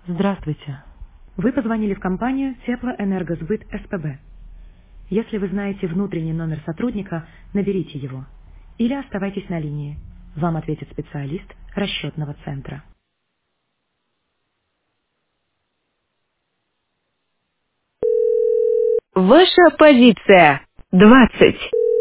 Здравствуйте. Вы позвонили в компанию Теплоэнергосбыт СПБ. Если вы знаете внутренний номер сотрудника, наберите его. Или оставайтесь на линии. Вам ответит специалист расчетного центра. Ваша позиция 20.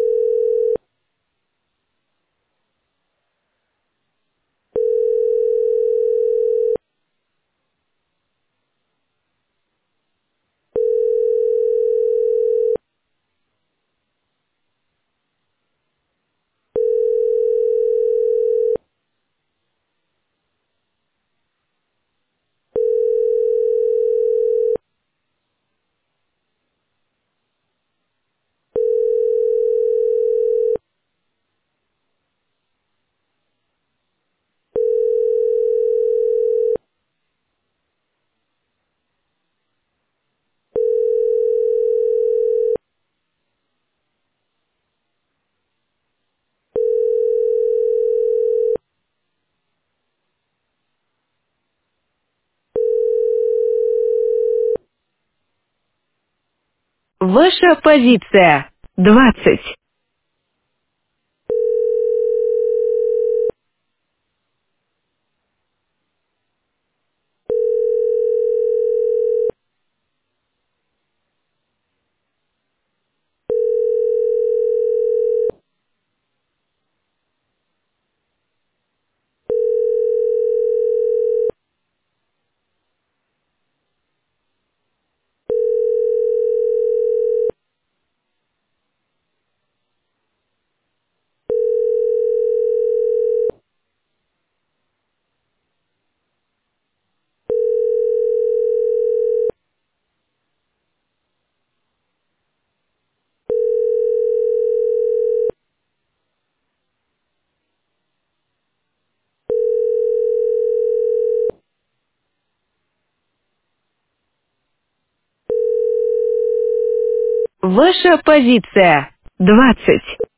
Ваша позиция 20. Ваша позиция 20.